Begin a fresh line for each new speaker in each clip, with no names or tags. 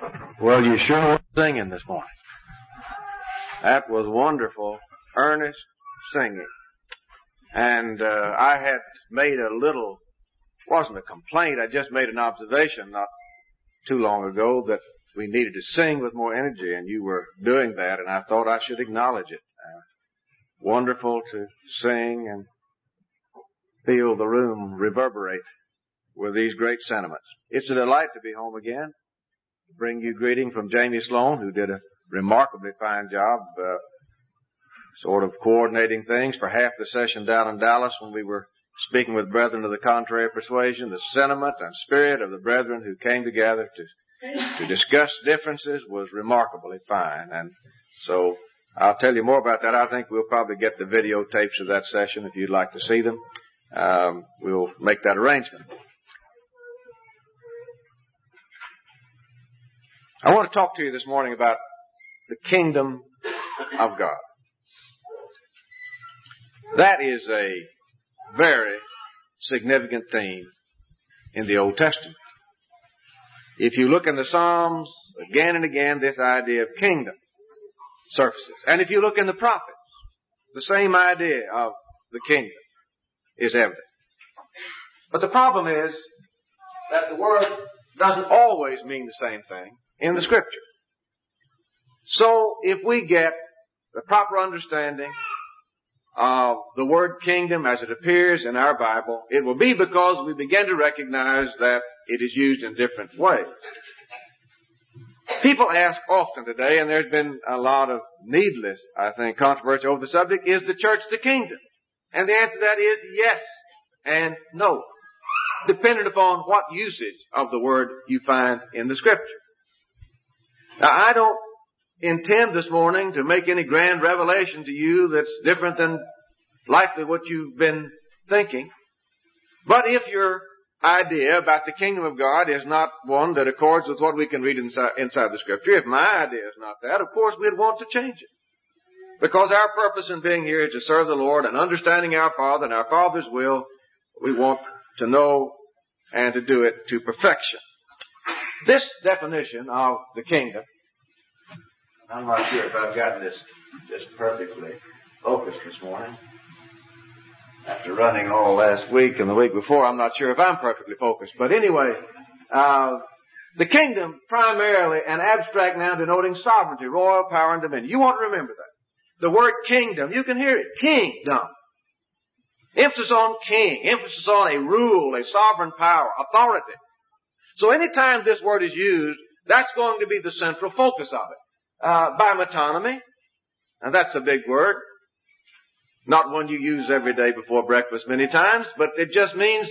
Well, you sure were singing this morning. That was wonderful, earnest singing. And I had made wasn't a complaint, I just made an observation not too long ago that we needed to sing with more energy, and you were doing that, and I thought I should acknowledge it. Wonderful to sing and feel the room reverberate with these great sentiments. It's a delight to be home again. Bring you greeting from Jamie Sloan, who did a remarkably fine job sort of coordinating things for half the session down in Dallas when we were speaking with brethren of the contrary persuasion. The sentiment and spirit of the brethren who came together to discuss differences was remarkably fine. And so I'll tell you more about that. I think we'll probably get the videotapes of that session if you'd like to see them. We'll make that arrangement. I want to talk to you this morning about the kingdom of God. That is a very significant theme in the Old Testament. If you look in the Psalms, again and again, this idea of kingdom surfaces. And if you look in the prophets, the same idea of the kingdom is evident. But the problem is that the word doesn't always mean the same thing in the Scripture. So if we get the proper understanding of the word kingdom as it appears in our Bible, it will be because we begin to recognize that it is used in different ways. People ask often today, and there's been a lot of needless, I think, controversy over the subject, is the church the kingdom? And the answer to that is yes and no, depending upon what usage of the word you find in the Scripture. Now, I don't intend this morning to make any grand revelation to you that's different than likely what you've been thinking. But if your idea about the kingdom of God is not one that accords with what we can read inside the Scripture, if my idea is not that, of course we'd want to change it. Because our purpose in being here is to serve the Lord and understanding our Father and our Father's will, we want to know and to do it to perfection. This definition of the kingdom, I'm not sure if I've gotten this just perfectly focused this morning. After running all last week and the week before, I'm not sure if I'm perfectly focused. But anyway, the kingdom, primarily an abstract noun denoting sovereignty, royal power, and dominion. You want to remember that. The word kingdom, you can hear it. Kingdom. Emphasis on king. Emphasis on a rule, a sovereign power, authority. So anytime this word is used, that's going to be the central focus of it. By metonymy, and that's a big word. Not one you use every day before breakfast many times, but it just means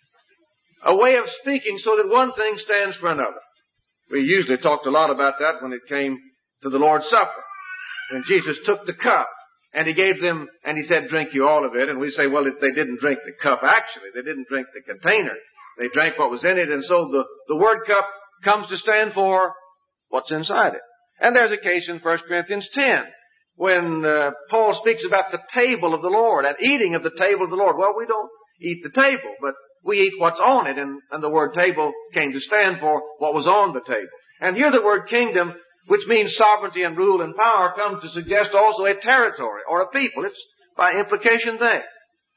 a way of speaking so that one thing stands for another. We usually talked a lot about that when it came to the Lord's Supper. When Jesus took the cup and He gave them, and He said, drink you all of it. And we say, well, they didn't drink the cup actually. They didn't drink the container. They drank what was in it. And so the word cup comes to stand for what's inside it. And there's a case in 1 Corinthians 10 when Paul speaks about the table of the Lord and eating of the table of the Lord. Well, we don't eat the table, but we eat what's on it. And the word table came to stand for what was on the table. And here the word kingdom, which means sovereignty and rule and power, comes to suggest also a territory or a people. It's by implication there.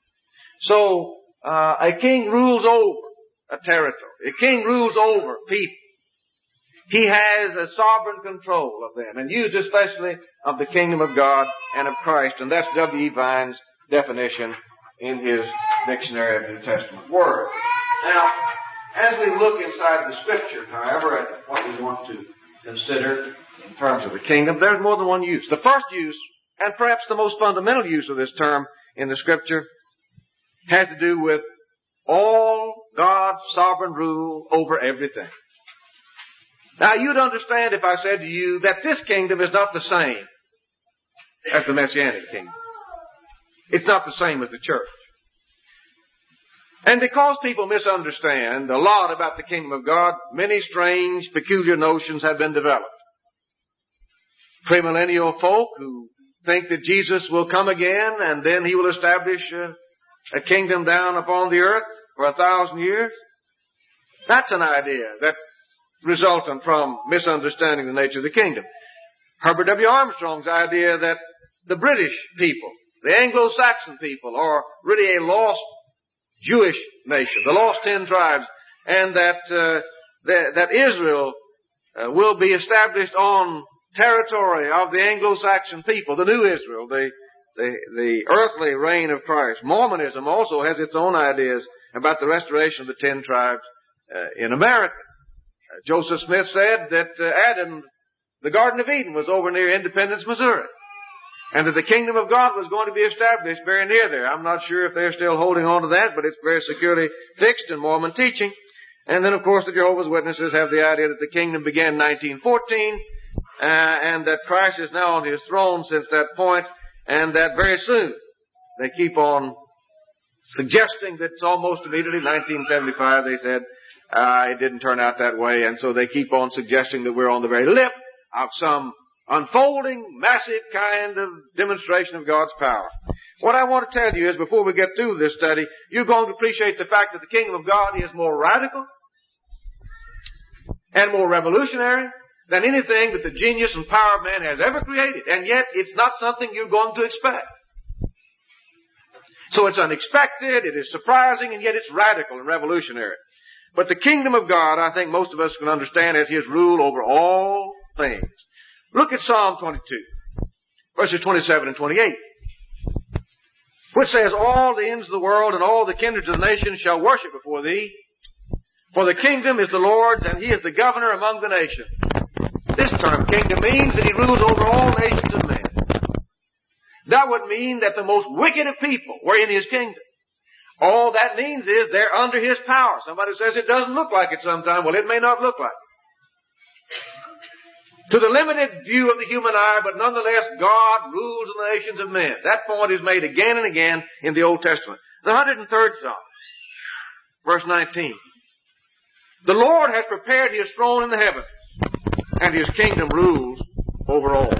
So a king rules over a territory. A king rules over people. He has a sovereign control of them, and used especially of the kingdom of God and of Christ. And that's W.E. Vine's definition in his Dictionary of New Testament Words. Now, as we look inside the Scripture, however, at what we want to consider in terms of the kingdom, there's more than one use. The first use, and perhaps the most fundamental use of this term in the Scripture, has to do with all God's sovereign rule over everything. Now, you'd understand if I said to you that this kingdom is not the same as the Messianic kingdom. It's not the same as the church. And because people misunderstand a lot about the kingdom of God, many strange, peculiar notions have been developed. Premillennial folk who think that Jesus will come again and then He will establish a kingdom down upon the earth for 1,000 years. That's an idea that's resultant from misunderstanding the nature of the kingdom. Herbert W. Armstrong's idea that the British people, the Anglo-Saxon people, are really a lost Jewish nation, the lost 10 tribes, and that Israel will be established on territory of the Anglo-Saxon people, the new Israel, the earthly reign of Christ. Mormonism also has its own ideas about the restoration of the 10 tribes in America. Joseph Smith said that the Garden of Eden was over near Independence, Missouri, and that the kingdom of God was going to be established very near there. I'm not sure if they're still holding on to that, but it's very securely fixed in Mormon teaching. And then, of course, the Jehovah's Witnesses have the idea that the kingdom began in 1914, and that Christ is now on his throne since that point, and that very soon they keep on suggesting that it's almost immediately, 1975, they said, it didn't turn out that way, and so they keep on suggesting that we're on the very lip of some unfolding, massive kind of demonstration of God's power. What I want to tell you is, before we get through this study, you're going to appreciate the fact that the kingdom of God is more radical and more revolutionary than anything that the genius and power of man has ever created. And yet, it's not something you're going to expect. So it's unexpected, it is surprising, and yet it's radical and revolutionary. But the kingdom of God, I think most of us can understand as his rule over all things. Look at Psalm 22, verses 27 and 28, which says, all the ends of the world and all the kindreds of the nations shall worship before thee, for the kingdom is the Lord's, and he is the governor among the nations. This term, kingdom, means that he rules over all nations of men. That would mean that the most wicked of people were in his kingdom. All that means is they're under his power. Somebody says it doesn't look like it sometime. Well, it may not look like it. To the limited view of the human eye, but nonetheless, God rules the nations of men. That point is made again and again in the Old Testament. The 103rd Psalm, verse 19. The Lord has prepared his throne in the heavens, and his kingdom rules over all.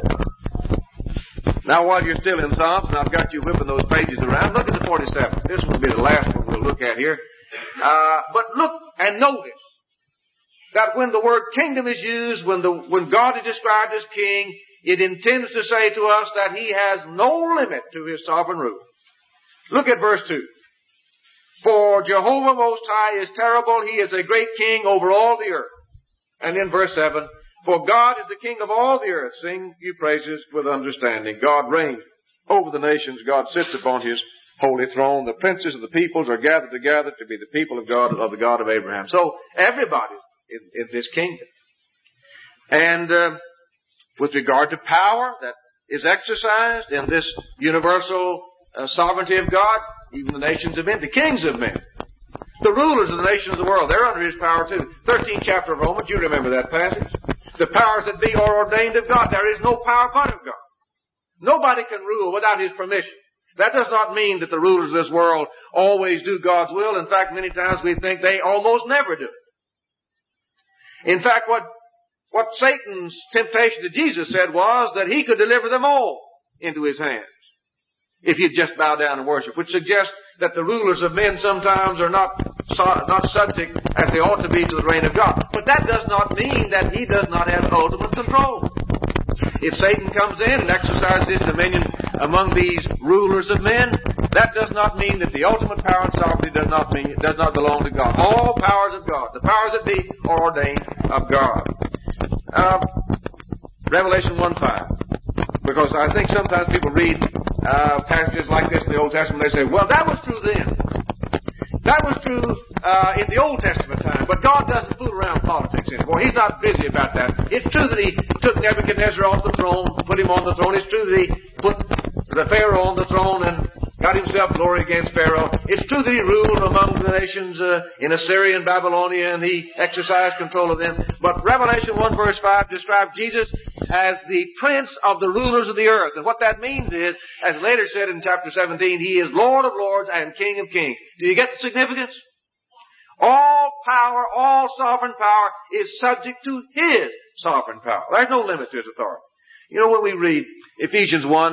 Now, while you're still in Psalms, and I've got you whipping those pages around, look at the 47th. This will be the last one we'll look at here. But look and notice that when the word kingdom is used, when God is described as king, it intends to say to us that he has no limit to his sovereign rule. Look at verse 2. For Jehovah Most High is terrible. He is a great king over all the earth. And in verse 7, for God is the king of all the earth. Sing you praises with understanding. God reigns over the nations. God sits upon his holy throne. The princes of the peoples are gathered together to be the people of God, of the God of Abraham. So everybody's in this kingdom. And with regard to power that is exercised in this universal sovereignty of God, even the nations of men, the kings of men, the rulers of the nations of the world, they're under his power too. 13th chapter of Romans, you remember that passage. The powers that be are ordained of God. There is no power but of God. Nobody can rule without his permission. That does not mean that the rulers of this world always do God's will. In fact, many times we think they almost never do it. In fact, what Satan's temptation to Jesus said was that he could deliver them all into his hands if you'd just bow down and worship, which suggests that the rulers of men sometimes are not subject as they ought to be to the reign of God. But that does not mean that he does not have ultimate control. If Satan comes in and exercises his dominion among these rulers of men, that does not mean that the ultimate power and sovereignty does not belong to God. All powers of God, the powers that be, are ordained of God. Revelation 1:5. Because I think sometimes people read passages like this in the Old Testament, they say, well, that was true then. That was true in the Old Testament time, but God doesn't fool around politics anymore. He's not busy about that. It's true that he took Nebuchadnezzar off the throne, put him on the throne. It's true that he put the Pharaoh on the throne and got himself glory against Pharaoh. It's true that he ruled among the nations in Assyria and Babylonia, and he exercised control of them. But Revelation 1 verse 5 describes Jesus as the prince of the rulers of the earth. And what that means is, as later said in chapter 17, he is Lord of lords and King of kings. Do you get the significance? All power, all sovereign power is subject to his sovereign power. There's no limit to his authority. You know, when we read Ephesians 1,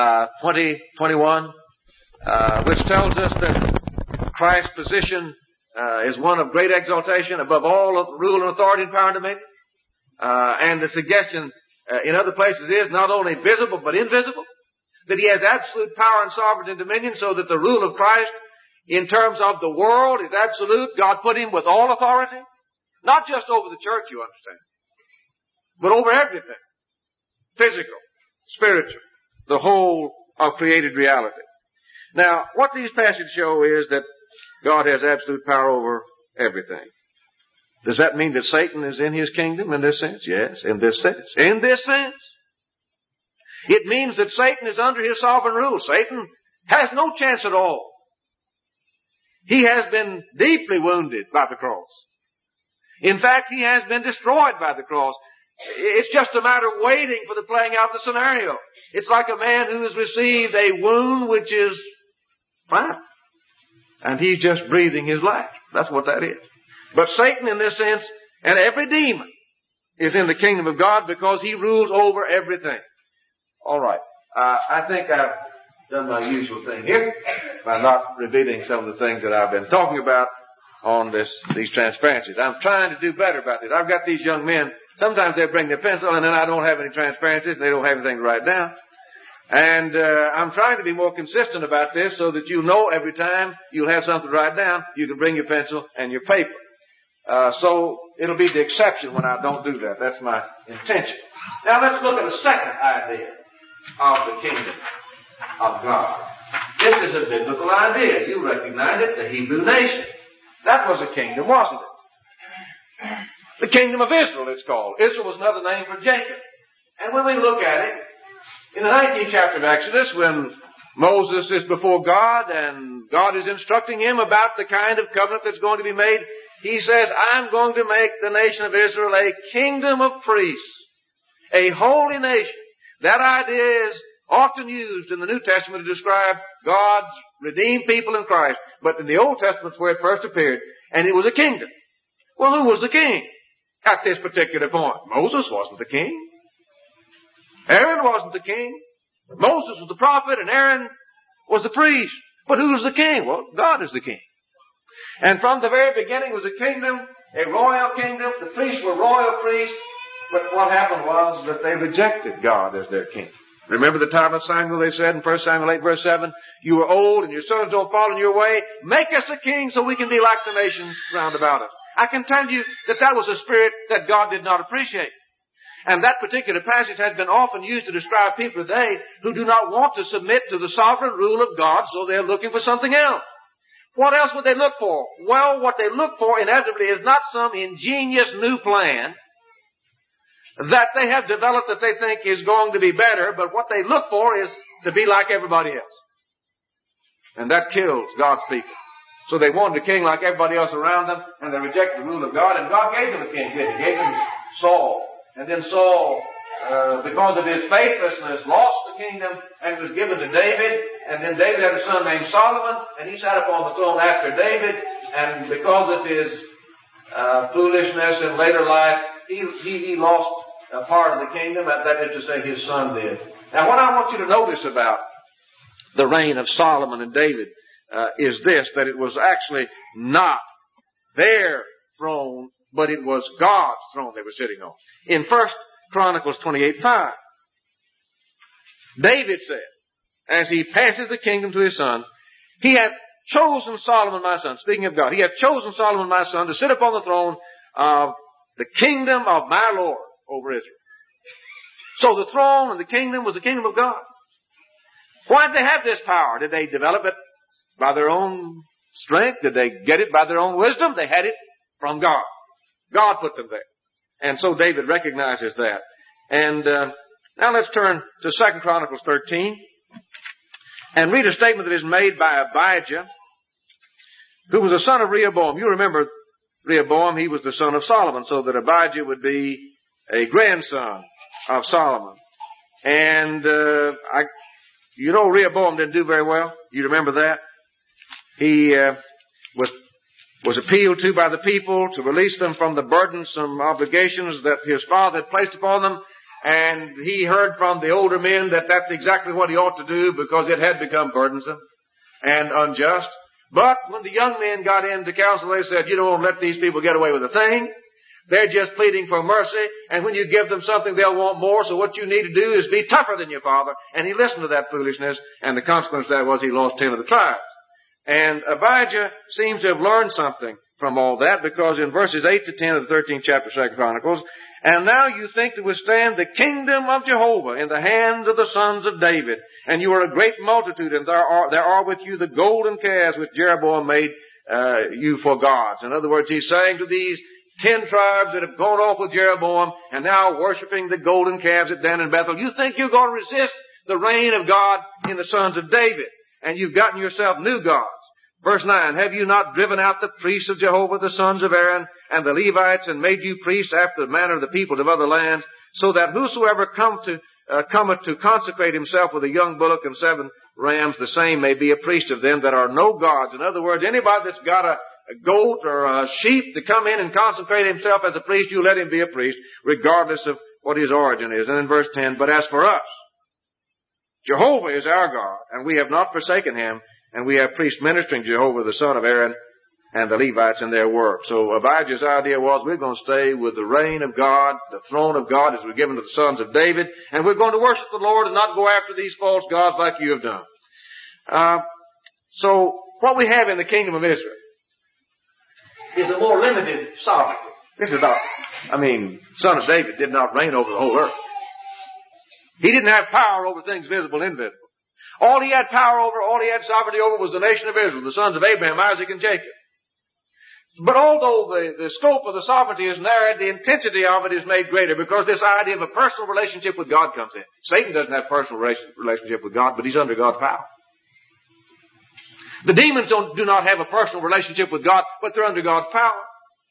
20, 21, which tells us that Christ's position is one of great exaltation above all of rule and authority and power and dominion. And the suggestion in other places is not only visible but invisible, that he has absolute power and sovereignty and dominion, so that the rule of Christ in terms of the world is absolute. God put him with all authority, not just over the church, you understand, but over everything. Physical, spiritual, the whole of created reality. Now, what these passages show is that God has absolute power over everything. Does that mean that Satan is in his kingdom in this sense? Yes, in this sense. In this sense. It means that Satan is under his sovereign rule. Satan has no chance at all. He has been deeply wounded by the cross. In fact, he has been destroyed by the cross. It's just a matter of waiting for the playing out of the scenario. It's like a man who has received a wound which is fine, and he's just breathing his last. That's what that is. But Satan in this sense, and every demon, is in the kingdom of God because he rules over everything. All right. I think I've done my usual thing here by not revealing some of the things that I've been talking about on these transparencies. I'm trying to do better about this. I've got these young men. Sometimes they bring their pencil and then I don't have any transparencies and they don't have anything to write down. And I'm trying to be more consistent about this so that you know every time you'll have something to write down, you can bring your pencil and your paper. So it'll be the exception when I don't do that. That's my intention. Now let's look at a second idea of the kingdom of God. This is a biblical idea. You recognize it, the Hebrew nation. That was a kingdom, wasn't it? The kingdom of Israel, it's called. Israel was another name for Jacob. And when we look at it, in the 19th chapter of Exodus, when Moses is before God and God is instructing him about the kind of covenant that's going to be made, he says, I'm going to make the nation of Israel a kingdom of priests, a holy nation. That idea is often used in the New Testament to describe God's redeemed people in Christ. But in the Old Testament is where it first appeared, and it was a kingdom. Well, who was the king at this particular point? Moses wasn't the king. Aaron wasn't the king. Moses was the prophet, and Aaron was the priest. But who's the king? Well, God is the king. And from the very beginning was a kingdom, a royal kingdom. The priests were royal priests. But what happened was that they rejected God as their king. Remember the time of Samuel, they said in 1 Samuel 8 verse 7, you are old and your sons don't follow in your way. Make us a king so we can be like the nations round about us. I can tell you that was a spirit that God did not appreciate. And that particular passage has been often used to describe people today who do not want to submit to the sovereign rule of God, so they're looking for something else. What else would they look for? Well, what they look for inevitably is not some ingenious new plan that they have developed that they think is going to be better, but what they look for is to be like everybody else. And that kills God's people. So they wanted a king like everybody else around them, and they rejected the rule of God, and God gave them a king. He gave them Saul. And then Saul, because of his faithlessness, lost the kingdom, and it was given to David. And then David had a son named Solomon, and he sat upon the throne after David. And because of his foolishness in later life, he lost a part of the kingdom. That is to say, his son did. Now, what I want you to notice about the reign of Solomon and David is this, that it was actually not their throne, but it was God's throne they were sitting on. In 1 Chronicles 28:5, David said, as he passes the kingdom to his son, he hath chosen Solomon my son, speaking of God, he hath chosen Solomon my son to sit upon the throne of the kingdom of my Lord over Israel. So the throne and the kingdom was the kingdom of God. Why did they have this power? Did they develop it by their own strength? Did they get it by their own wisdom? They had it from God. God put them there. And so David recognizes that. And now let's turn to 2 Chronicles 13 and read a statement that is made by Abijah, who was a son of Rehoboam. You remember Rehoboam, he was the son of Solomon, so that Abijah would be a grandson of Solomon. And Rehoboam didn't do very well. You remember that? He was appealed to by the people to release them from the burdensome obligations that his father had placed upon them. And he heard from the older men that that's exactly what he ought to do because it had become burdensome and unjust. But when the young men got into council, they said, you don't let these people get away with a thing. They're just pleading for mercy, and when you give them something, they'll want more, so what you need to do is be tougher than your father. And he listened to that foolishness, and the consequence of that was he lost 10 of the tribes. And Abijah seems to have learned something from all that, because in verses 8 to 10 of the 13th chapter of 2 Chronicles, and now you think to withstand the kingdom of Jehovah in the hands of the sons of David, and you are a great multitude, and there are with you the golden calves which Jeroboam made you for gods. In other words, he's saying to these 10 tribes that have gone off with Jeroboam and now worshiping the golden calves at Dan and Bethel, you think you're going to resist the reign of God in the sons of David, and you've gotten yourself new gods. Verse 9, have you not driven out the priests of Jehovah, the sons of Aaron, and the Levites, and made you priests after the manner of the people of other lands, so that whosoever cometh to consecrate himself with a young bullock and 7 rams, the same may be a priest of them that are no gods. In other words, anybody that's got a goat or a sheep to come in and consecrate himself as a priest, you let him be a priest, regardless of what his origin is. And in verse 10, but as for us, Jehovah is our God, and we have not forsaken him, and we have priests ministering to Jehovah, the son of Aaron, and the Levites in their work. So Abijah's idea was, we're going to stay with the reign of God, the throne of God as we're given to the sons of David, and we're going to worship the Lord and not go after these false gods like you have done. So what we have in the kingdom of Israel is a more limited sovereignty. This is not, son of David did not reign over the whole earth. He didn't have power over things visible and invisible. All he had power over, all he had sovereignty over was the nation of Israel, the sons of Abraham, Isaac, and Jacob. But although the scope of the sovereignty is narrowed, the intensity of it is made greater because this idea of a personal relationship with God comes in. Satan doesn't have a personal relationship with God, but he's under God's power. The demons do not have a personal relationship with God, but they're under God's power.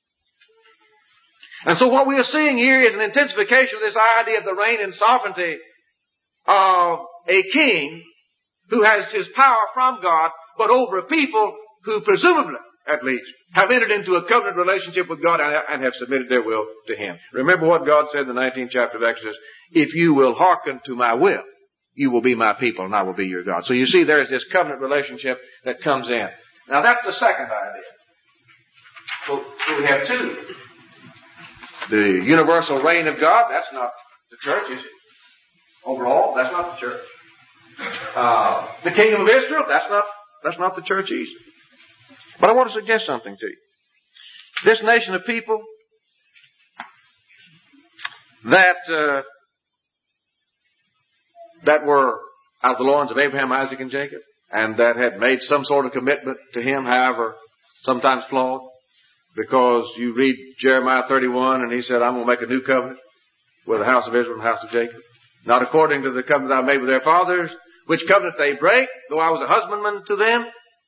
And so what we are seeing here is an intensification of this idea of the reign and sovereignty of a king who has his power from God, but over a people who presumably, at least, have entered into a covenant relationship with God and have submitted their will to him. Remember what God said in the 19th chapter of Exodus, if you will hearken to my will, you will be my people and I will be your God. So you see there is this covenant relationship that comes in. Now that's the second idea. So we have two. The universal reign of God, that's not the church, is it? Overall, that's not the church. The kingdom of Israel, that's not the church either. But I want to suggest something to you. This nation of people that were out of the loins of Abraham, Isaac, and Jacob, and that had made some sort of commitment to him, however, sometimes flawed, because you read Jeremiah 31, and he said, I'm going to make a new covenant with the house of Israel and the house of Jacob, not according to the covenant I made with their fathers, which covenant they break, though I was a husbandman to them.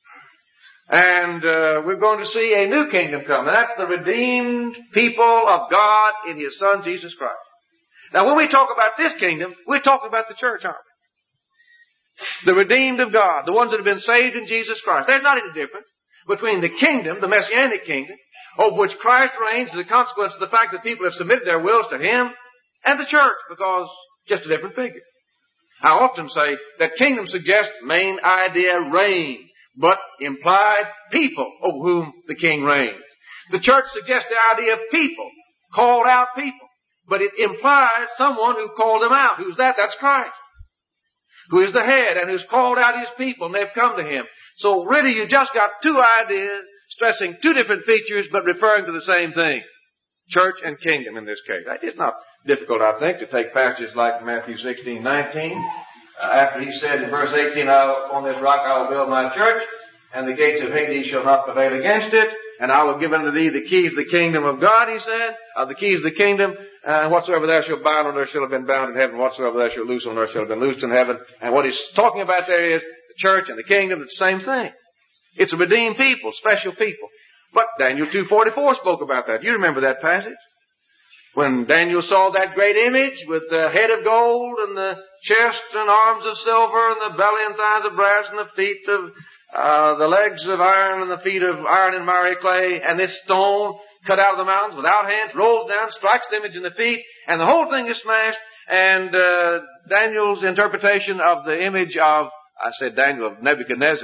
And we're going to see a new kingdom come, and that's the redeemed people of God in His Son, Jesus Christ. Now, when we talk about this kingdom, we're talking about the church, aren't we? The redeemed of God, the ones that have been saved in Jesus Christ. There's not any difference between the kingdom, the Messianic kingdom, over which Christ reigns as a consequence of the fact that people have submitted their wills to Him, and the church, because just a different figure. I often say that kingdom suggests main idea reign, but implied people over whom the king reigns. The church suggests the idea of people, called out people, but it implies someone who called them out. Who's that? That's Christ, who is the head and who's called out His people, and they've come to Him. So really you just got two ideas stressing two different features but referring to the same thing. Church and kingdom in this case. It is not difficult, I think, to take passages like Matthew 16:19. After He said in verse 18, on this rock I will build my church, and the gates of Hades shall not prevail against it, and I will give unto thee the keys of the kingdom of God, He said, the keys of the kingdom, and whatsoever thou shalt bind on earth shall have been bound in heaven, whatsoever thou shalt loose on earth shall have been loosed in heaven. And what He's talking about there is the church and the kingdom, it's the same thing. It's a redeemed people, special people. But Daniel 2:44 spoke about that. You remember that passage? When Daniel saw that great image with the head of gold and the chest and arms of silver and the belly and thighs of brass and the feet of the legs of iron and the feet of iron and miry clay, and this stone cut out of the mountains without hands rolls down, strikes the image in the feet, and the whole thing is smashed. And Daniel's interpretation of the image of, I said Daniel, of Nebuchadnezzar,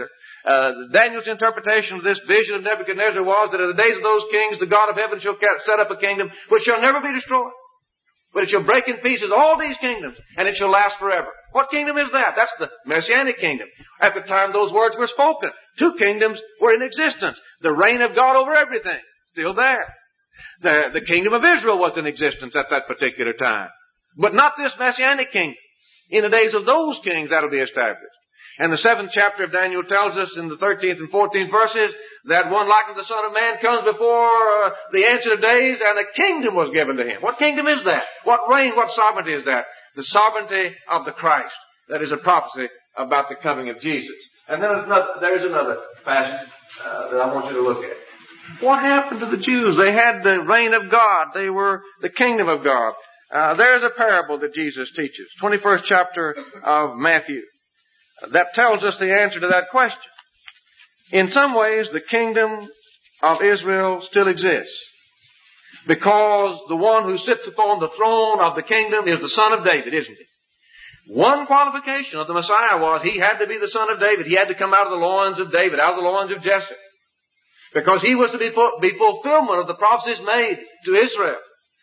Daniel's interpretation of this vision of Nebuchadnezzar was that in the days of those kings, the God of heaven shall set up a kingdom which shall never be destroyed. But it shall break in pieces all these kingdoms, and it shall last forever. What kingdom is that? That's the Messianic kingdom. At the time those words were spoken, 2 kingdoms were in existence. The reign of God over everything, still there. The kingdom of Israel was in existence at that particular time. But not this Messianic kingdom. In the days of those kings, that'll be established. And the 7th chapter of Daniel tells us in the 13th and 14th verses that one like unto the Son of Man comes before the Ancient of Days, and a kingdom was given to him. What kingdom is that? What reign, what sovereignty is that? The sovereignty of the Christ. That is a prophecy about the coming of Jesus. And then there's another passage that I want you to look at. What happened to the Jews? They had the reign of God. They were the kingdom of God. There's a parable that Jesus teaches. 21st chapter of Matthew. That tells us the answer to that question. In some ways, the kingdom of Israel still exists. Because the one who sits upon the throne of the kingdom is the Son of David, isn't he? One qualification of the Messiah was he had to be the Son of David. He had to come out of the loins of David, out of the loins of Jesse. Because he was to be fulfillment of the prophecies made to Israel.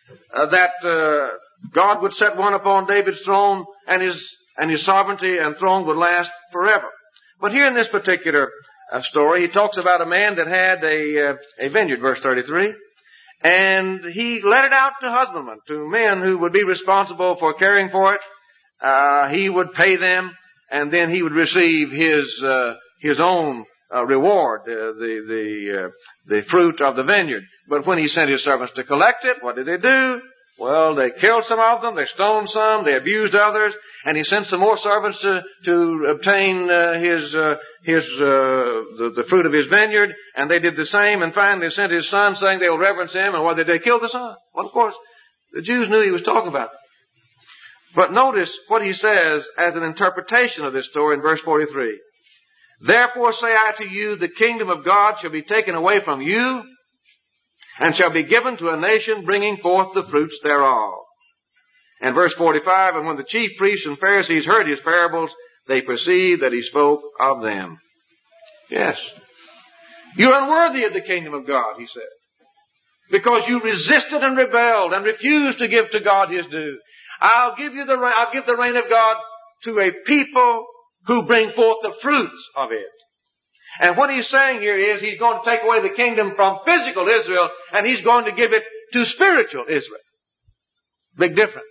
That God would set one upon David's throne, and his sovereignty and throne would last forever. But here in this particular story, he talks about a man that had a vineyard, verse 33, and he let it out to husbandmen, to men who would be responsible for caring for it. He would pay them, and then he would receive his own reward, the fruit of the vineyard. But when he sent his servants to collect it, what did they do? Well, they killed some of them, they stoned some, they abused others, and he sent some more servants to obtain the fruit of his vineyard, and they did the same, and finally sent his son saying they will reverence him, and what did they kill the son? Well, of course, the Jews knew he was talking about them. But notice what he says as an interpretation of this story in verse 43. Therefore say I to you, the kingdom of God shall be taken away from you, and shall be given to a nation bringing forth the fruits thereof. And verse 45, and when the chief priests and Pharisees heard his parables, they perceived that he spoke of them. Yes. You're unworthy of the kingdom of God, he said, because you resisted and rebelled and refused to give to God his due. I'll give the reign of God to a people who bring forth the fruits of it. And what he's saying here is he's going to take away the kingdom from physical Israel, and he's going to give it to spiritual Israel. Big difference.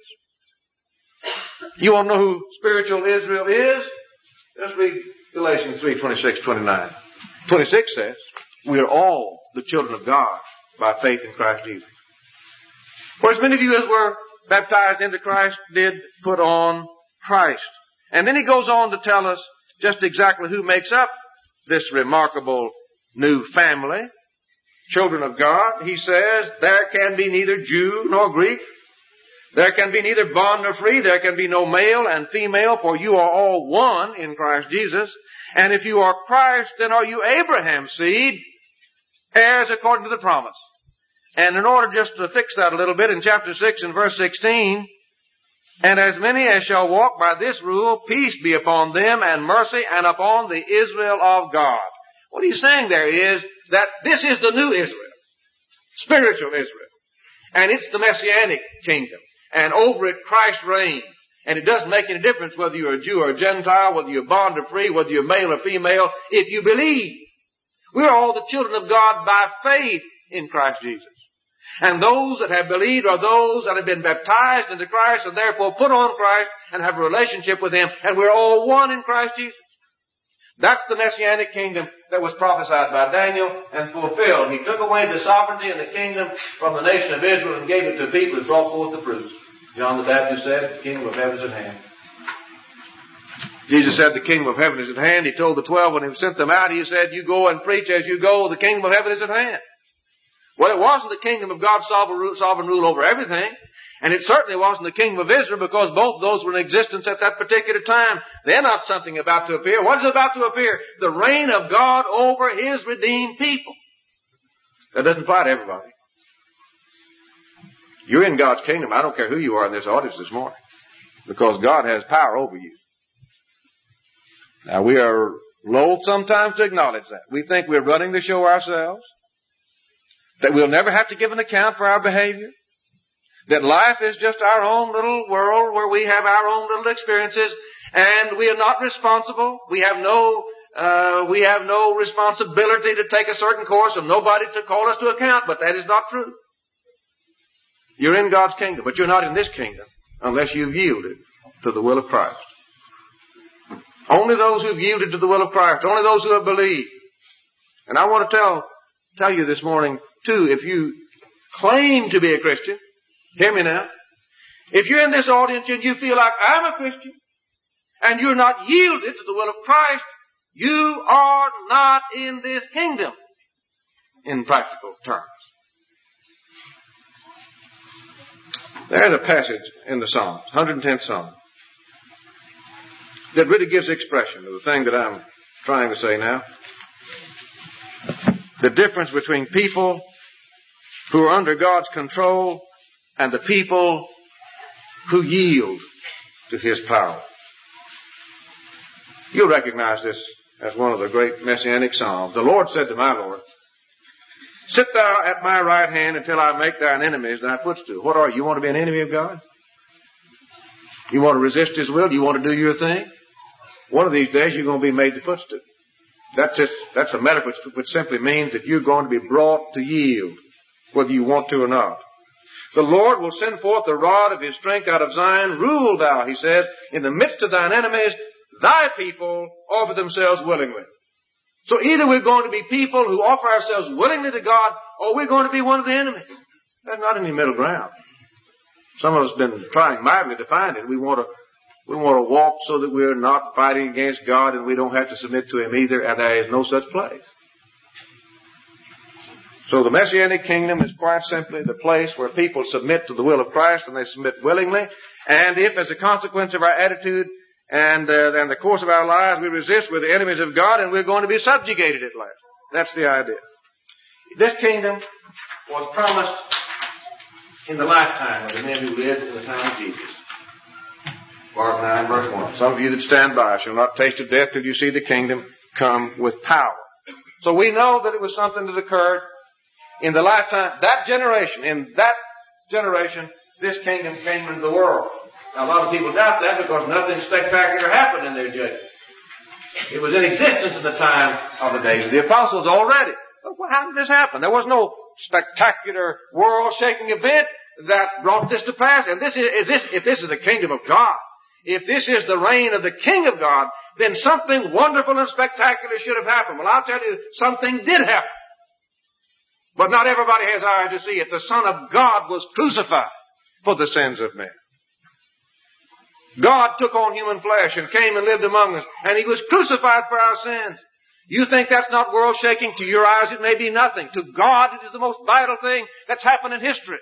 You want to know who spiritual Israel is? Just read Galatians 3:26-29. 26 says, we are all the children of God by faith in Christ Jesus. For as many of you as were baptized into Christ did put on Christ. And then he goes on to tell us just exactly who makes up this remarkable new family, children of God. He says, there can be neither Jew nor Greek. There can be neither bond nor free. There can be no male and female, for you are all one in Christ Jesus. And if you are Christ, then are you Abraham's seed, heirs according to the promise. And in order just to fix that a little bit, in chapter 6 and verse 16, and as many as shall walk by this rule, peace be upon them and mercy and upon the Israel of God. What he's saying there is that this is the new Israel, spiritual Israel. And it's the Messianic kingdom. And over it Christ reigns. And it doesn't make any difference whether you're a Jew or a Gentile, whether you're bond or free, whether you're male or female, if you believe. We're all the children of God by faith in Christ Jesus. And those that have believed are those that have been baptized into Christ and therefore put on Christ and have a relationship with him. And we're all one in Christ Jesus. That's the Messianic kingdom that was prophesied by Daniel and fulfilled. He took away the sovereignty and the kingdom from the nation of Israel and gave it to people who brought forth the fruits. John the Baptist said, the kingdom of heaven is at hand. Jesus said, the kingdom of heaven is at hand. He told the 12 when he sent them out, he said, you go and preach as you go, the kingdom of heaven is at hand. Well, it wasn't the kingdom of God's sovereign rule over everything. And it certainly wasn't the kingdom of Israel, because both of those were in existence at that particular time. They're not something about to appear. What is about to appear? The reign of God over his redeemed people. That doesn't apply to everybody. You're in God's kingdom. I don't care who you are in this audience this morning, because God has power over you. Now, we are loath sometimes to acknowledge that. We think we're running the show ourselves, that we'll never have to give an account for our behavior, that life is just our own little world where we have our own little experiences and we are not responsible. We have no responsibility to take a certain course and nobody to call us to account, but that is not true. You're in God's kingdom, but you're not in this kingdom unless you've yielded to the will of Christ. Only those who've yielded to the will of Christ, only those who have believed. And I want to tell you this morning, too, if you claim to be a Christian, hear me now, if you're in this audience and you feel like I'm a Christian, and you're not yielded to the will of Christ, you are not in this kingdom, in practical terms. There's a passage in the Psalms, 110th Psalm, that really gives expression to the thing that I'm trying to say now. The difference between people who are under God's control and the people who yield to His power. You'll recognize this as one of the great Messianic Psalms. The Lord said to my Lord, sit thou at my right hand until I make thine enemies thy footstool. What are you? You want to be an enemy of God? You want to resist His will? You want to do your thing? One of these days you're going to be made the footstool. That's a metaphor which simply means that you're going to be brought to yield, whether you want to or not. The Lord will send forth the rod of His strength out of Zion. Rule thou, He says, in the midst of thine enemies. Thy people offer themselves willingly. So either we're going to be people who offer ourselves willingly to God, or we're going to be one of the enemies. There's not any middle ground. Some of us have been trying mightily to find it. We want to walk so that we're not fighting against God and we don't have to submit to Him either, and there is no such place. So the Messianic kingdom is quite simply the place where people submit to the will of Christ, and they submit willingly. And if, as a consequence of our attitude and the course of our lives, we resist, we're the enemies of God, and we're going to be subjugated at last. That's the idea. This kingdom was promised in the lifetime of the men who lived in the time of Jesus. Mark 9, verse 1. Some of you that stand by shall not taste of death till you see the kingdom come with power. So we know that it was something that occurred in the lifetime, in that generation, this kingdom came into the world. Now, a lot of people doubt that because nothing spectacular happened in their judgment. It was in existence in the time of the days of the apostles already. But how did this happen? There was no spectacular world-shaking event that brought this to pass. And if this is the kingdom of God, if this is the reign of the King of God, then something wonderful and spectacular should have happened. Well, I'll tell you, something did happen. But not everybody has eyes to see it. The Son of God was crucified for the sins of men. God took on human flesh and came and lived among us, and He was crucified for our sins. You think that's not world-shaking? To your eyes it may be nothing. To God it is the most vital thing that's happened in history.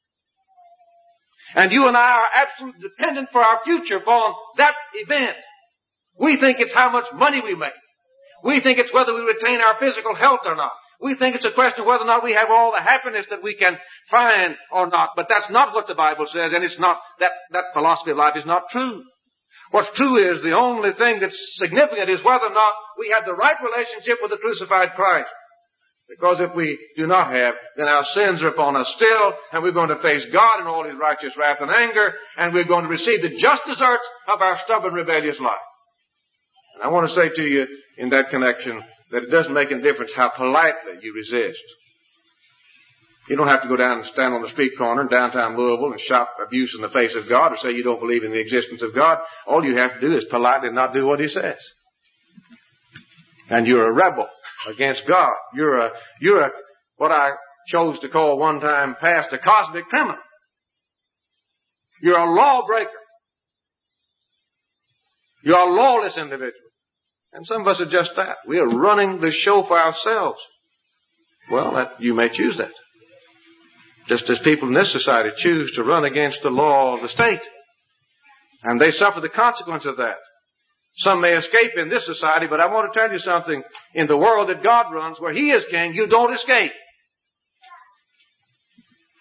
And you and I are absolutely dependent for our future upon that event. We think it's how much money we make. We think it's whether we retain our physical health or not. We think it's a question of whether or not we have all the happiness that we can find or not. But that's not what the Bible says, and it's not, that philosophy of life is not true. What's true is the only thing that's significant is whether or not we have the right relationship with the crucified Christ. Because if we do not have, then our sins are upon us still, and we're going to face God in all His righteous wrath and anger, and we're going to receive the just deserts of our stubborn, rebellious life. And I want to say to you in that connection that it doesn't make any difference how politely you resist. You don't have to go down and stand on the street corner in downtown Louisville and shout abuse in the face of God or say you don't believe in the existence of God. All you have to do is politely not do what He says. And you're a rebel against God. You're a what I chose to call one time past a cosmic criminal. You're a lawbreaker. You're a lawless individual. And some of us are just that. We are running the show for ourselves. Well, you may choose that. Just as people in this society choose to run against the law of the state. And they suffer the consequence of that. Some may escape in this society, but I want to tell you something. In the world that God runs, where He is king, you don't escape.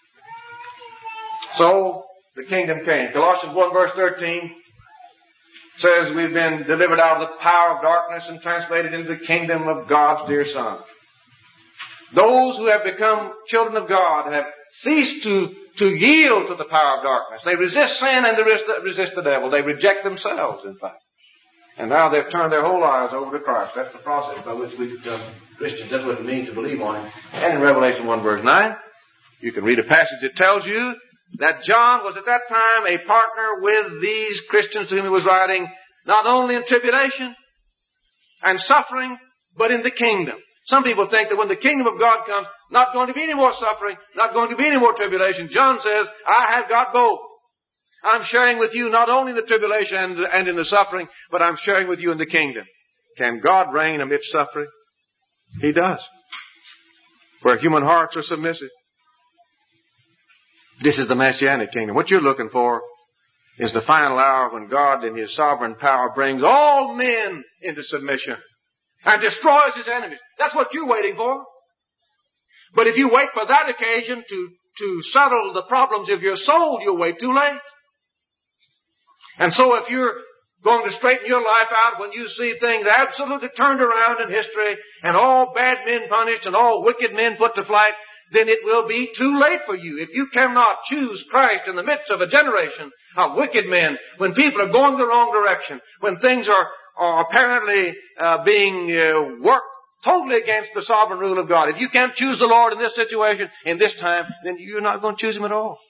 So, the kingdom came. Colossians 1 verse 13 says we've been delivered out of the power of darkness and translated into the kingdom of God's dear Son. Those who have become children of God have ceased to yield to the power of darkness. They resist sin and they resist the devil. They reject themselves, in fact. And now they've turned their whole lives over to Christ. That's the process by which we become Christians. That's what it means to believe on Him. And in Revelation 1 verse 9, you can read a passage that tells you that John was at that time a partner with these Christians to whom he was writing, not only in tribulation and suffering, but in the kingdom. Some people think that when the kingdom of God comes, not going to be any more suffering, not going to be any more tribulation. John says, I have got both. I'm sharing with you not only in the tribulation and in the suffering, but I'm sharing with you in the kingdom. Can God reign amidst suffering? He does. Where human hearts are submissive. This is the Messianic kingdom. What you're looking for is the final hour when God in His sovereign power brings all men into submission and destroys His enemies. That's what you're waiting for. But if you wait for that occasion to settle the problems of your soul, you'll wait too late. And so if you're going to straighten your life out when you see things absolutely turned around in history and all bad men punished and all wicked men put to flight, then it will be too late for you. If you cannot choose Christ in the midst of a generation of wicked men, when people are going the wrong direction, when things are apparently being worked totally against the sovereign rule of God. If you can't choose the Lord in this situation, in this time, then you're not going to choose Him at all.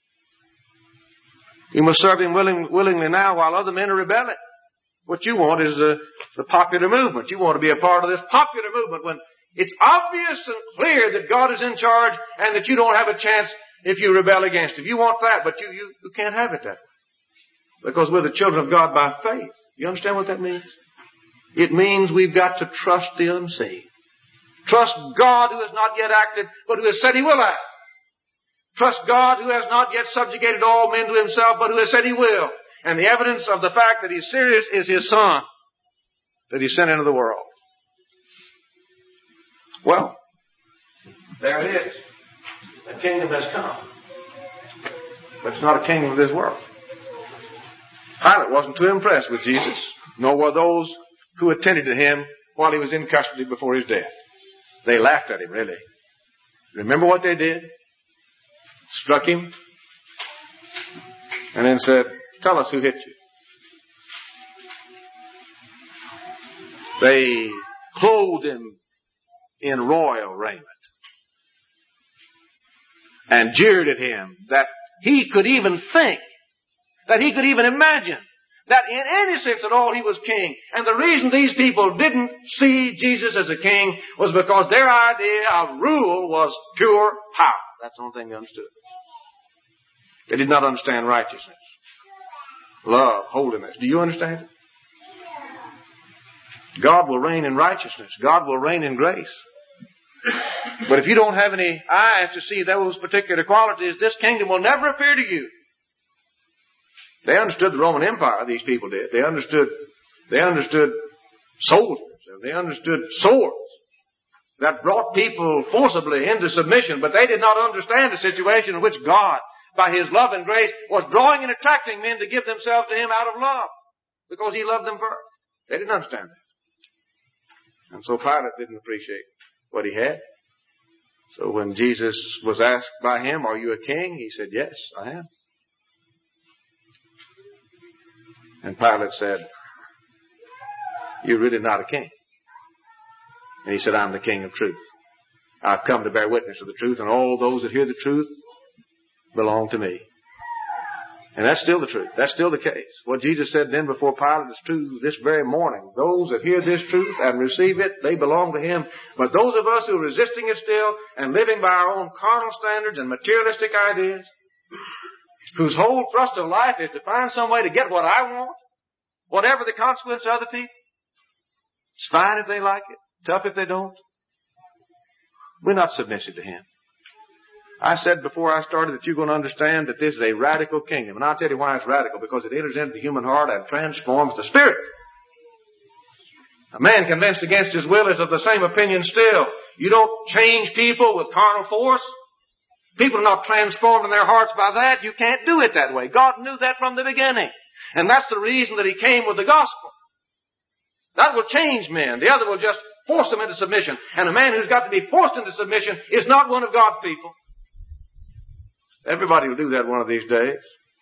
You must serve Him willingly now while other men are rebelling. What you want is the popular movement. You want to be a part of this popular movement when it's obvious and clear that God is in charge and that you don't have a chance if you rebel against Him. You want that, but you can't have it that way. Because we're the children of God by faith. You understand what that means? It means we've got to trust the unseen. Trust God who has not yet acted, but who has said He will act. Trust God who has not yet subjugated all men to Himself, but who has said He will. And the evidence of the fact that He's serious is His Son that He sent into the world. Well, there it is. The kingdom has come. But it's not a kingdom of this world. Pilate wasn't too impressed with Jesus, nor were those who attended to Him while He was in custody before His death. They laughed at Him, really. Remember what they did? Struck Him and then said, tell us who hit you. They clothed Him in royal raiment and jeered at Him that He could even think, that He could even imagine that in any sense at all He was king. And the reason these people didn't see Jesus as a king was because their idea of rule was pure power. That's the only thing they understood. They did not understand righteousness, love, holiness. Do you understand it? God will reign in righteousness. God will reign in grace. But if you don't have any eyes to see those particular qualities, this kingdom will never appear to you. They understood the Roman Empire, these people did. They understood soldiers. They understood swords that brought people forcibly into submission. But they did not understand the situation in which God, by His love and grace, was drawing and attracting men to give themselves to Him out of love. Because He loved them first. They didn't understand that. And so Pilate didn't appreciate what he had. So when Jesus was asked by him, are you a king? He said, yes, I am. And Pilate said, you're really not a king. And he said, I'm the King of truth. I've come to bear witness of the truth, and all those that hear the truth belong to me. And that's still the truth. That's still the case. What Jesus said then before Pilate is true this very morning. Those that hear this truth and receive it, they belong to Him. But those of us who are resisting it still and living by our own carnal standards and materialistic ideas, whose whole thrust of life is to find some way to get what I want, whatever the consequence of other people, it's fine if they like it, tough if they don't. We're not submissive to Him. I said before I started that you're going to understand that this is a radical kingdom. And I'll tell you why it's radical. Because it enters into the human heart and transforms the spirit. A man convinced against his will is of the same opinion still. You don't change people with carnal force. People are not transformed in their hearts by that. You can't do it that way. God knew that from the beginning. And that's the reason that He came with the gospel. That will change men. The other will just force them into submission. And a man who's got to be forced into submission is not one of God's people. Everybody will do that one of these days.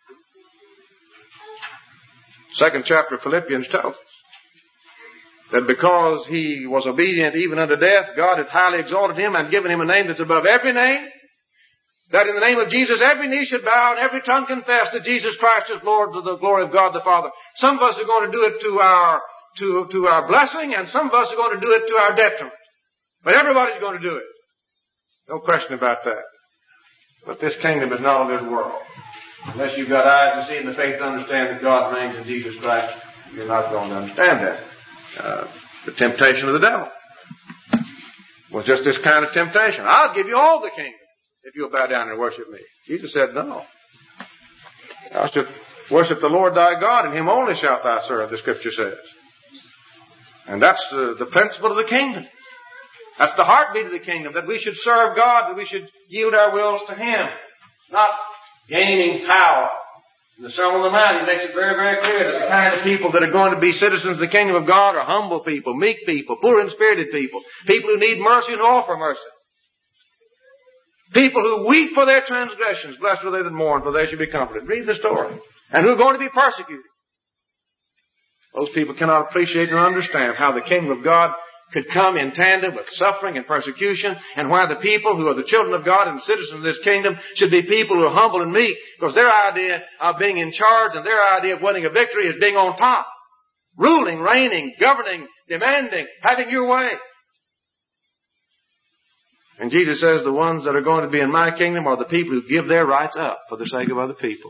2nd chapter of Philippians tells us that because he was obedient even unto death, God hath highly exalted him and given him a name that's above every name, that in the name of Jesus every knee should bow and every tongue confess that Jesus Christ is Lord, to the glory of God the Father. Some of us are going to do it to our blessing, and some of us are going to do it to our detriment. But everybody's going to do it. No question about that. But this kingdom is not of this world. Unless you've got eyes to see and the faith to understand that God reigns in Jesus Christ, you're not going to understand that. The temptation of the devil was just this kind of temptation. I'll give you all the kingdom if you'll bow down and worship me. Jesus said, no. Thou shalt worship the Lord thy God, and Him only shalt thou serve, the Scripture says. And that's the principle of the kingdom. That's the heartbeat of the kingdom, that we should serve God, that we should yield our wills to Him, not gaining power. In the Sermon on the Mount, He makes it very, very clear that the kind of people that are going to be citizens of the kingdom of God are humble people, meek people, poor and spirited people, people who need mercy and offer mercy. People who weep for their transgressions, blessed are they that mourn, for they shall be comforted. Read the story. And who are going to be persecuted. Those people cannot appreciate nor understand how the kingdom of God could come in tandem with suffering and persecution, and why the people who are the children of God and citizens of this kingdom should be people who are humble and meek, because their idea of being in charge and their idea of winning a victory is being on top. Ruling, reigning, governing, demanding, having your way. And Jesus says the ones that are going to be in my kingdom are the people who give their rights up for the sake of other people.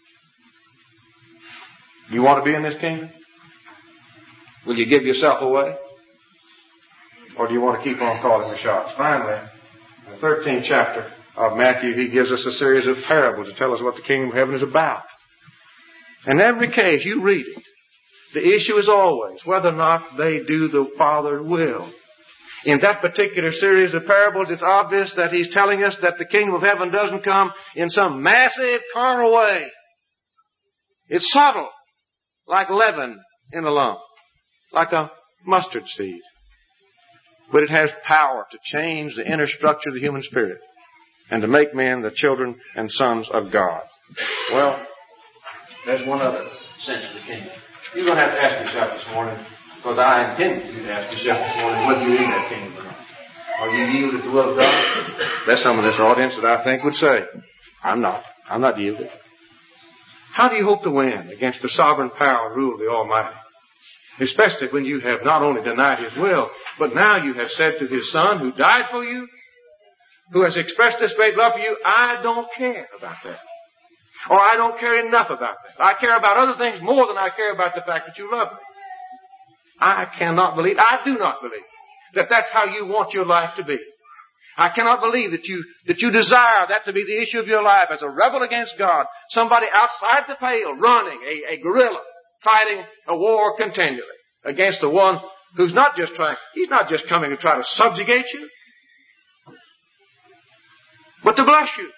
You want to be in this kingdom? Will you give yourself away? Or do you want to keep on calling the shots? Finally, in the 13th chapter of Matthew, He gives us a series of parables to tell us what the kingdom of heaven is about. In every case, you read it. The issue is always whether or not they do the Father's will. In that particular series of parables, it's obvious that He's telling us that the kingdom of heaven doesn't come in some massive carnal way. It's subtle, like leaven in a lump, like a mustard seed. But it has power to change the inner structure of the human spirit and to make men the children and sons of God. Well, there's one other sense of the kingdom. You're going to have to ask yourself this morning, because I intended you to ask yourself this morning whether you're in that kingdom or not. Are you yielded to the will of God? There's some of this audience that I think would say, I'm not. I'm not yielded. How do you hope to win against the sovereign power and rule of the Almighty? Especially when you have not only denied His will, but now you have said to His Son, who died for you, who has expressed this great love for you, I don't care about that. Or I don't care enough about that. I care about other things more than I care about the fact that you love me. I do not believe that that's how you want your life to be. I cannot believe that you desire that to be the issue of your life as a rebel against God, somebody outside the pale, running, a guerrilla, fighting a war continually against the one who's not just he's not just coming to try to subjugate you, but to bless you.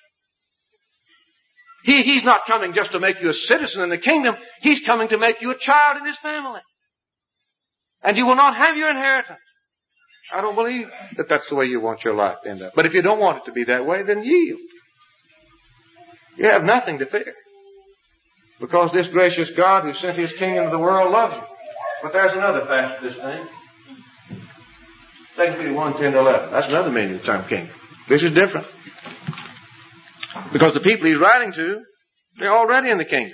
He's not coming just to make you a citizen in the kingdom. He's coming to make you a child in His family. And you will not have your inheritance. I don't believe that that's the way you want your life to end up. But if you don't want it to be that way, then yield. You have nothing to fear. Because this gracious God who sent His King into the world loves you. But there's another facet to this thing. 2 Peter 1, 10 to 11. That's another meaning of the term kingdom. This is different. Because the people He's writing to, they're already in the kingdom.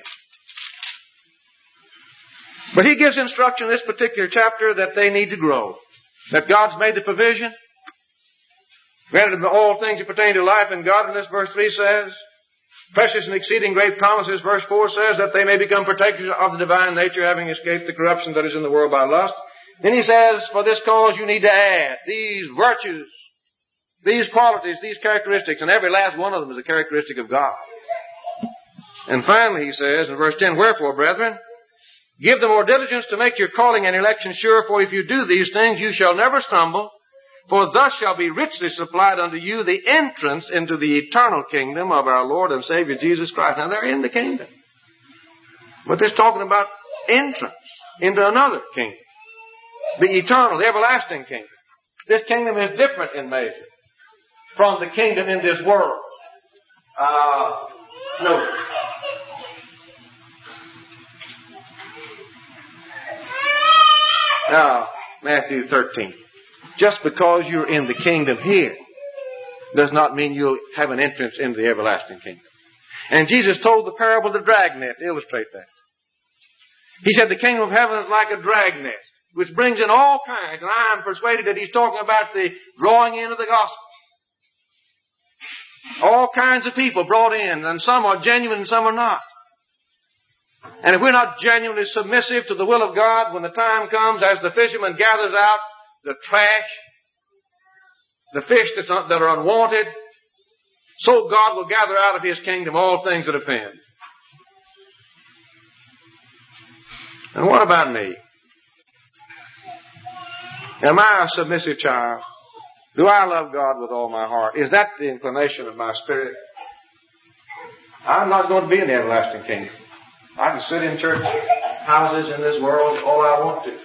But He gives instruction in this particular chapter that they need to grow. That God's made the provision. Granted them all things that pertain to life and godliness, verse 3 says. Precious and exceeding great promises, verse 4 says, that they may become partakers of the divine nature, having escaped the corruption that is in the world by lust. Then he says, for this cause you need to add these virtues, these qualities, these characteristics, and every last one of them is a characteristic of God. And finally he says in verse 10, wherefore, brethren, give the more diligence to make your calling and election sure, for if you do these things, you shall never stumble. For thus shall be richly supplied unto you the entrance into the eternal kingdom of our Lord and Savior Jesus Christ. Now they're in the kingdom. But this is talking about entrance into another kingdom. The eternal, the everlasting kingdom. This kingdom is different in measure from the kingdom in this world. No. Now, Matthew 13. Just because you're in the kingdom here does not mean you'll have an entrance into the everlasting kingdom. And Jesus told the parable of the dragnet to illustrate that. He said the kingdom of heaven is like a dragnet, which brings in all kinds. And I am persuaded that he's talking about the drawing in of the gospel. All kinds of people brought in, and some are genuine and some are not. And if we're not genuinely submissive to the will of God, when the time comes, as the fisherman gathers out the trash, the fish that are unwanted, so God will gather out of His kingdom all things that offend. And what about me? Am I a submissive child? Do I love God with all my heart? Is that the inclination of my spirit? I'm not going to be in the everlasting kingdom. I can sit in church houses in this world all I want to.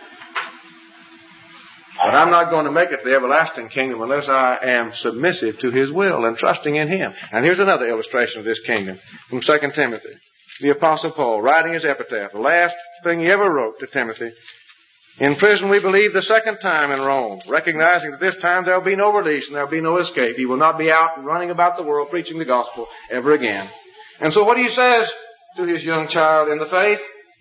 But I'm not going to make it to the everlasting kingdom unless I am submissive to His will and trusting in Him. And here's another illustration of this kingdom from 2 Timothy. The Apostle Paul, writing his epitaph, the last thing he ever wrote to Timothy. In prison, we believe, the second time in Rome, recognizing that this time there will be no release and there will be no escape. He will not be out and running about the world preaching the gospel ever again. And so what he says to his young child in the faith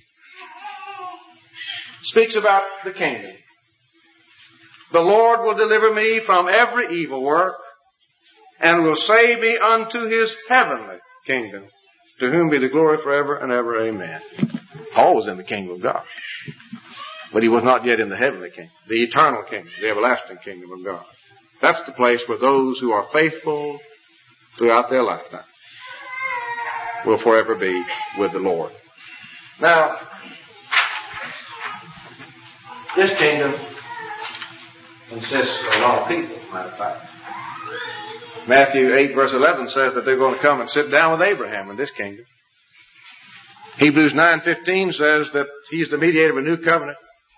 speaks about the kingdom. The Lord will deliver me from every evil work and will save me unto His heavenly kingdom, to whom be the glory forever and ever. Amen. Paul was in the kingdom of God, but he was not yet in the heavenly kingdom, the eternal kingdom, the everlasting kingdom of God. That's the place where those who are faithful throughout their lifetime will forever be with the Lord. Now, this kingdom consists of a lot of people, matter of fact. Matthew 8 verse 11 says that they're going to come and sit down with Abraham in this kingdom. Hebrews 9:15 says that He's the mediator of a new covenant.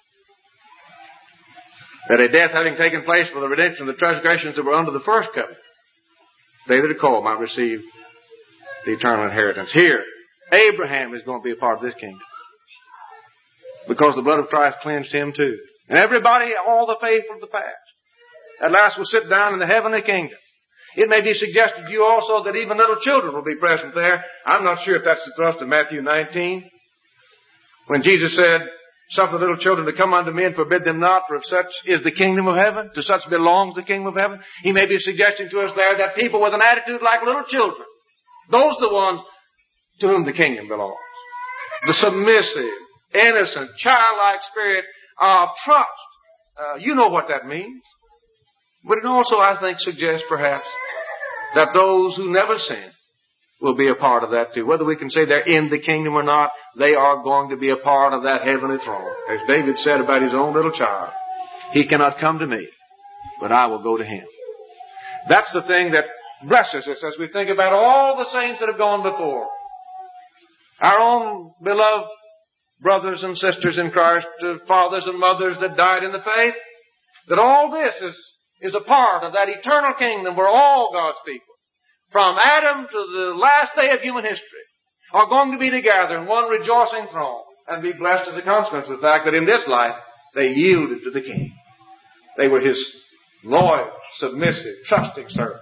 That a death having taken place for the redemption of the transgressions that were under the first covenant, they that are called might receive the eternal inheritance. Here, Abraham is going to be a part of this kingdom, because the blood of Christ cleansed him too. And everybody, all the faithful of the past, at last will sit down in the heavenly kingdom. It may be suggested to you also that even little children will be present there. I'm not sure if that's the thrust of Matthew 19. When Jesus said, suffer little children to come unto me and forbid them not, for of such is the kingdom of heaven. To such belongs the kingdom of heaven. He may be suggesting to us there that people with an attitude like little children, those are the ones to whom the kingdom belongs. The submissive, innocent, childlike spirit of trust. You know what that means. But it also, I think, suggests perhaps that those who never sin will be a part of that too. Whether we can say they're in the kingdom or not, they are going to be a part of that heavenly throne. As David said about his own little child, he cannot come to me, but I will go to him. That's the thing that blesses us as we think about all the saints that have gone before. Our own beloved brothers and sisters in Christ, fathers and mothers that died in the faith, that all this is a part of that eternal kingdom where all God's people, from Adam to the last day of human history, are going to be together in one rejoicing throne and be blessed as a consequence of the fact that in this life they yielded to the King. They were His loyal, submissive, trusting servants.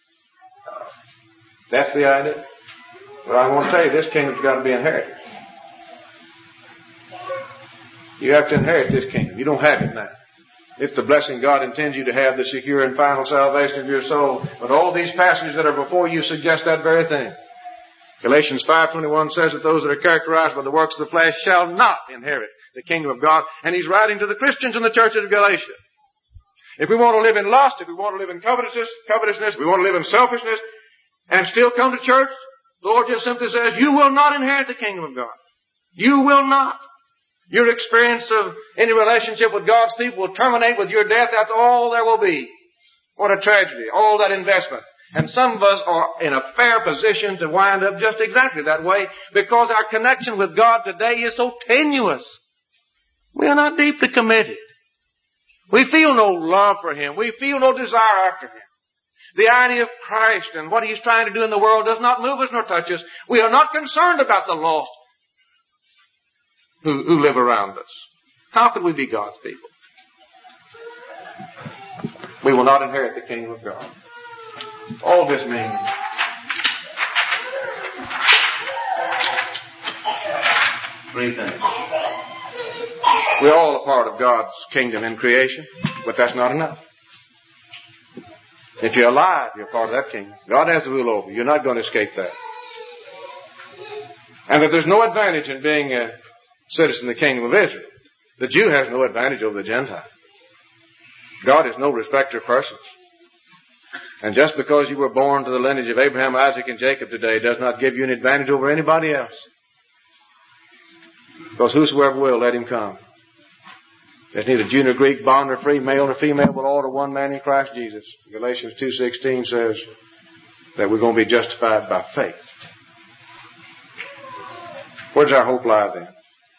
That's the idea. But I want to tell you, this kingdom's got to be inherited. You have to inherit this kingdom. You don't have it now. It's the blessing God intends you to have, the secure and final salvation of your soul. But all these passages that are before you suggest that very thing. Galatians 5:21 says that those that are characterized by the works of the flesh shall not inherit the kingdom of God. And he's writing to the Christians in the church of Galatia. If we want to live in lust, if we want to live in covetousness, we want to live in selfishness, and still come to church, the Lord just simply says, you will not inherit the kingdom of God. You will not. Your experience of any relationship with God's people will terminate with your death. That's all there will be. What a tragedy. All that investment. And some of us are in a fair position to wind up just exactly that way because our connection with God today is so tenuous. We are not deeply committed. We feel no love for Him. We feel no desire after Him. The idea of Christ and what He's trying to do in the world does not move us nor touch us. We are not concerned about the lost who live around us. How could we be God's people? We will not inherit the kingdom of God. All this means three things. We're all a part of God's kingdom in creation, but that's not enough. If you're alive, you're part of that kingdom. God has the rule over you. You're not going to escape that. And that there's no advantage in being a citizen of the kingdom of Israel. The Jew has no advantage over the Gentile. God is no respecter of persons. And just because you were born to the lineage of Abraham, Isaac, and Jacob today does not give you an advantage over anybody else. Because whosoever will, let him come. There's neither Jew nor Greek, bond nor free, male nor female, but all to one man in Christ Jesus. Galatians 2:16 says that we're going to be justified by faith. Where does our hope lie then?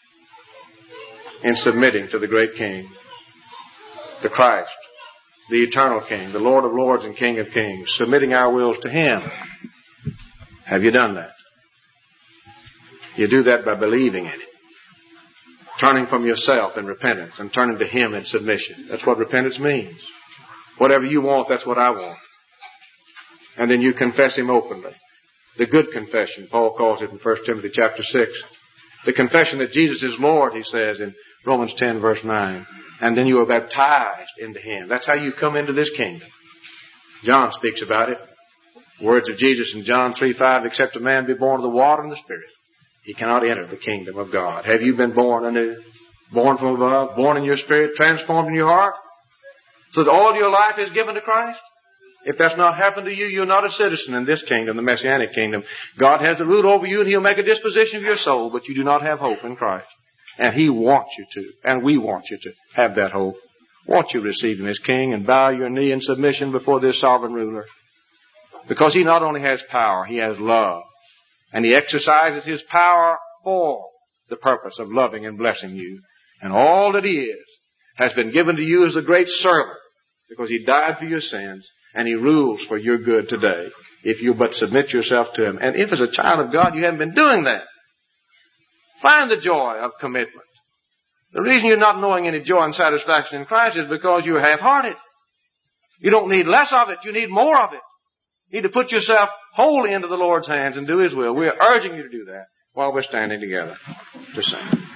In submitting to the great King, the Christ, the eternal King, the Lord of Lords and King of Kings, submitting our wills to Him. Have you done that? You do that by believing in it. Turning from yourself in repentance and turning to Him in submission. That's what repentance means. Whatever you want, that's what I want. And then you confess Him openly. The good confession, Paul calls it in 1 Timothy chapter 6. The confession that Jesus is Lord, he says in Romans 10 verse 9. And then you are baptized into Him. That's how you come into this kingdom. John speaks about it. Words of Jesus in John 3:5, except a man be born of the water and the Spirit, he cannot enter the kingdom of God. Have you been born anew? Born from above? Born in your spirit? Transformed in your heart? So that all your life is given to Christ? If that's not happened to you, you're not a citizen in this kingdom, the Messianic kingdom. God has the rule over you and He'll make a disposition of your soul, but you do not have hope in Christ. And He wants you to, and we want you to have that hope. Want you to receive Him as King and bow your knee in submission before this sovereign ruler. Because He not only has power, He has love. And He exercises His power for the purpose of loving and blessing you. And all that He is has been given to you as a great servant because He died for your sins and He rules for your good today if you but submit yourself to Him. And if as a child of God you haven't been doing that, find the joy of commitment. The reason you're not knowing any joy and satisfaction in Christ is because you're half-hearted. You don't need less of it, you need more of it. You need to put yourself wholly into the Lord's hands and do His will. We're urging you to do that while we're standing together to sing.